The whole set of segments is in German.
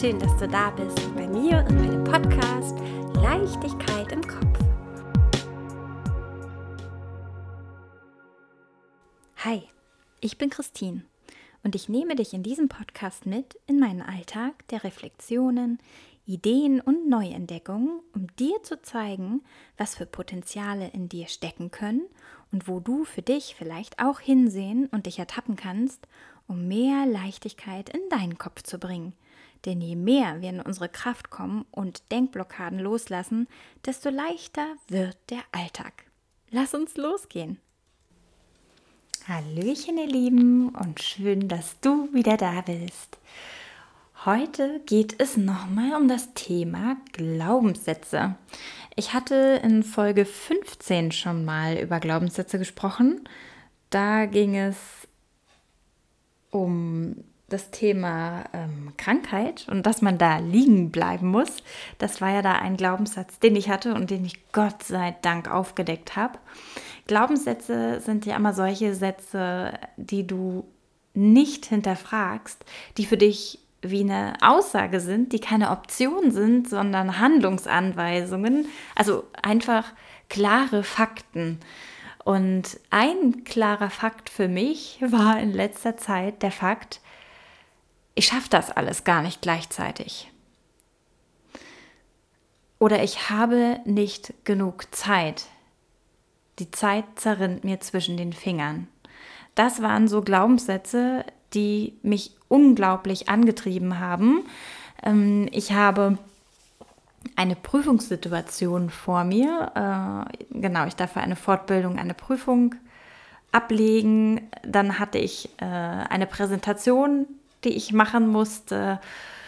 schön, dass du da bist bei mir und meinem Podcast Leichtigkeit im Kopf. Hi, ich bin Christine und ich nehme dich in diesem Podcast mit in meinen Alltag der Reflexionen, Ideen und Neuentdeckungen, um dir zu zeigen, was für Potenziale in dir stecken können und wo du für dich vielleicht auch hinsehen und dich ertappen kannst, um mehr Leichtigkeit in deinen Kopf zu bringen. Denn je mehr wir in unsere Kraft kommen und Denkblockaden loslassen, desto leichter wird der Alltag. Lass uns losgehen. Hallöchen, ihr Lieben, und schön, dass du wieder da bist. Heute geht es nochmal um das Thema Glaubenssätze. Ich hatte in Folge 15 schon mal über Glaubenssätze gesprochen. Da ging es um das Thema Krankheit und dass man da liegen bleiben muss. Das war ja da ein Glaubenssatz, den ich hatte und den ich Gott sei Dank aufgedeckt habe. Glaubenssätze sind ja immer solche Sätze, die du nicht hinterfragst, die für dich wie eine Aussage sind, die keine Option sind, sondern Handlungsanweisungen, also einfach klare Fakten. Und ein klarer Fakt für mich war in letzter Zeit der Fakt, ich schaffe das alles gar nicht gleichzeitig. Oder ich habe nicht genug Zeit. Die Zeit zerrinnt mir zwischen den Fingern. Das waren so Glaubenssätze, die mich unglaublich angetrieben haben. Ich habe eine Prüfungssituation vor mir. Ich darf für eine Fortbildung eine Prüfung ablegen. Dann hatte ich eine Präsentation, die ich machen musste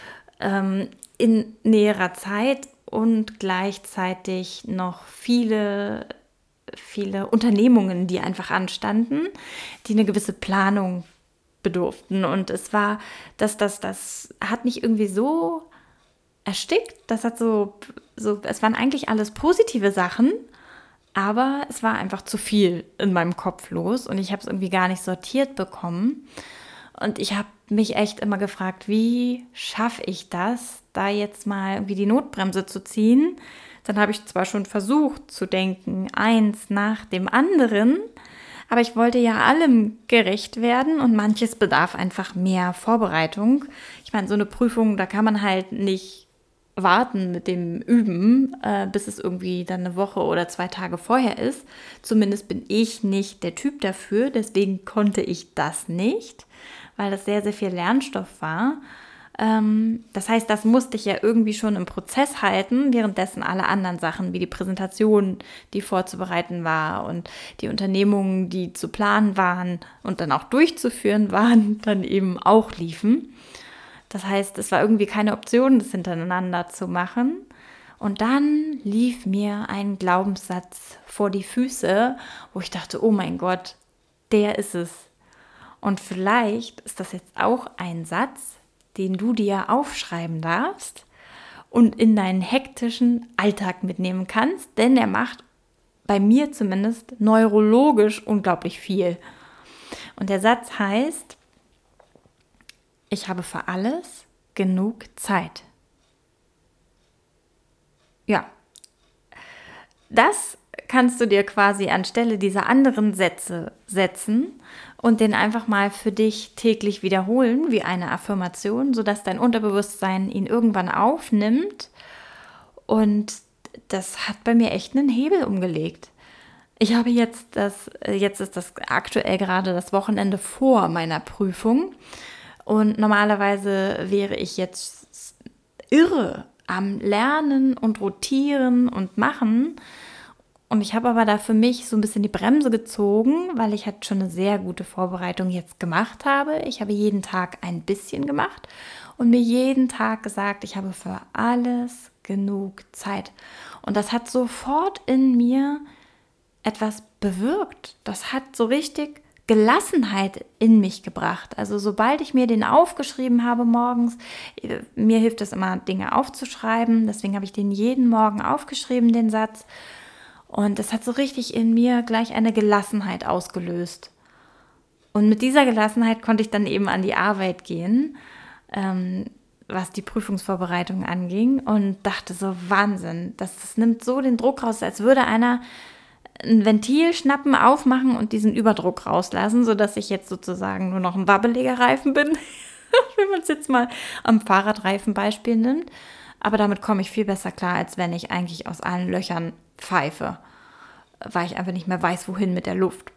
in näherer Zeit und gleichzeitig noch viele Unternehmungen, die einfach anstanden, die eine gewisse Planung bedurften. Und es war, das hat mich irgendwie so erstickt. Das hat es waren eigentlich alles positive Sachen, aber es war einfach zu viel in meinem Kopf los und ich habe es irgendwie gar nicht sortiert bekommen. Und ich habe mich echt immer gefragt, wie schaffe ich das, da jetzt mal irgendwie die Notbremse zu ziehen? Dann habe ich zwar schon versucht zu denken, eins nach dem anderen, aber ich wollte ja allem gerecht werden und manches bedarf einfach mehr Vorbereitung. Ich meine, so eine Prüfung, da kann man halt nicht warten mit dem Üben, bis es irgendwie dann eine Woche oder 2 Tage vorher ist. Zumindest bin ich nicht der Typ dafür, deswegen konnte ich das nicht, weil das sehr, sehr viel Lernstoff war. Das heißt, das musste ich ja irgendwie schon im Prozess halten, währenddessen alle anderen Sachen wie die Präsentation, die vorzubereiten war und die Unternehmungen, die zu planen waren und dann auch durchzuführen waren, dann eben auch liefen. Das heißt, es war irgendwie keine Option, das hintereinander zu machen. Und dann lief mir ein Glaubenssatz vor die Füße, wo ich dachte, oh mein Gott, der ist es. Und vielleicht ist das jetzt auch ein Satz, den du dir aufschreiben darfst und in deinen hektischen Alltag mitnehmen kannst, denn er macht bei mir zumindest neurologisch unglaublich viel. Und der Satz heißt, ich habe für alles genug Zeit. Ja, das kannst du dir quasi anstelle dieser anderen Sätze setzen und den einfach mal für dich täglich wiederholen, wie eine Affirmation, sodass dein Unterbewusstsein ihn irgendwann aufnimmt. Und das hat bei mir echt einen Hebel umgelegt. Ich habe jetzt ist das aktuell gerade das Wochenende vor meiner Prüfung. Und normalerweise wäre ich jetzt irre am Lernen und Rotieren und Machen. Und ich habe aber da für mich so ein bisschen die Bremse gezogen, weil ich halt schon eine sehr gute Vorbereitung jetzt gemacht habe. Ich habe jeden Tag ein bisschen gemacht und mir jeden Tag gesagt, ich habe für alles genug Zeit. Und das hat sofort in mir etwas bewirkt. Das hat so richtig Gelassenheit in mich gebracht. Also sobald ich mir den aufgeschrieben habe morgens, mir hilft es immer, Dinge aufzuschreiben. Deswegen habe ich den jeden Morgen aufgeschrieben, den Satz. Und das hat so richtig in mir gleich eine Gelassenheit ausgelöst. Und mit dieser Gelassenheit konnte ich dann eben an die Arbeit gehen, was die Prüfungsvorbereitung anging und dachte so, Wahnsinn, das nimmt so den Druck raus, als würde einer ein Ventil schnappen, aufmachen und diesen Überdruck rauslassen, sodass ich jetzt sozusagen nur noch ein wabbeliger Reifen bin, wenn man es jetzt mal am Fahrradreifenbeispiel nimmt. Aber damit komme ich viel besser klar, als wenn ich eigentlich aus allen Löchern pfeife, weil ich einfach nicht mehr weiß, wohin mit der Luft.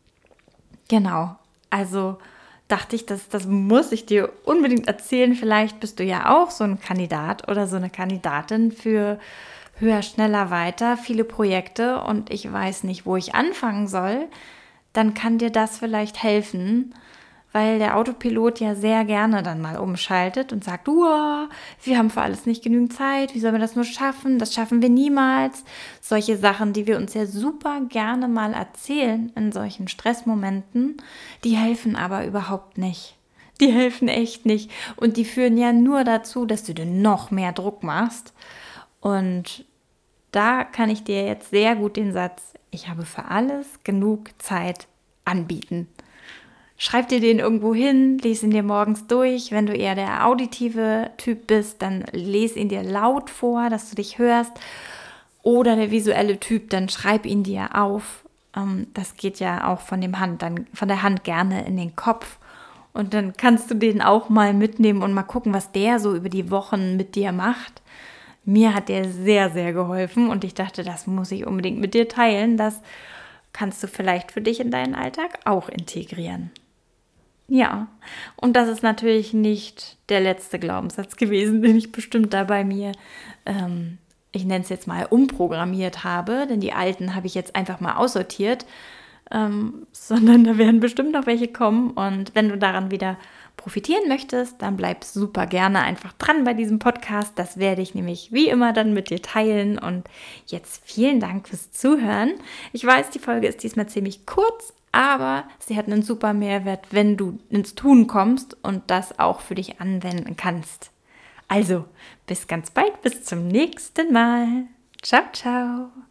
Genau, also dachte ich, das muss ich dir unbedingt erzählen. Vielleicht bist du ja auch so ein Kandidat oder so eine Kandidatin für höher, schneller, weiter, viele Projekte und ich weiß nicht, wo ich anfangen soll. Dann kann dir das vielleicht helfen, weil der Autopilot ja sehr gerne dann mal umschaltet und sagt, wir haben für alles nicht genügend Zeit, wie sollen wir das nur schaffen? Das schaffen wir niemals. Solche Sachen, die wir uns ja super gerne mal erzählen in solchen Stressmomenten, die helfen aber überhaupt nicht. Die helfen echt nicht und die führen ja nur dazu, dass du dir noch mehr Druck machst. Und da kann ich dir jetzt sehr gut den Satz, ich habe für alles genug Zeit anbieten. Schreib dir den irgendwo hin, lies ihn dir morgens durch. Wenn du eher der auditive Typ bist, dann lese ihn dir laut vor, dass du dich hörst. Oder der visuelle Typ, dann schreib ihn dir auf. Das geht ja auch von der Hand gerne in den Kopf. Und dann kannst du den auch mal mitnehmen und mal gucken, was der so über die Wochen mit dir macht. Mir hat der sehr, sehr geholfen und ich dachte, das muss ich unbedingt mit dir teilen. Das kannst du vielleicht für dich in deinen Alltag auch integrieren. Ja, und das ist natürlich nicht der letzte Glaubenssatz gewesen, den ich bestimmt da bei mir, ich nenne es jetzt mal, umprogrammiert habe, denn die alten habe ich jetzt einfach mal aussortiert, sondern da werden bestimmt noch welche kommen und wenn du daran wieder profitieren möchtest, dann bleib super gerne einfach dran bei diesem Podcast. Das werde ich nämlich wie immer dann mit dir teilen. Und jetzt vielen Dank fürs Zuhören. Ich weiß, die Folge ist diesmal ziemlich kurz, aber sie hat einen super Mehrwert, wenn du ins Tun kommst und das auch für dich anwenden kannst. Also, bis ganz bald, bis zum nächsten Mal. Ciao, ciao.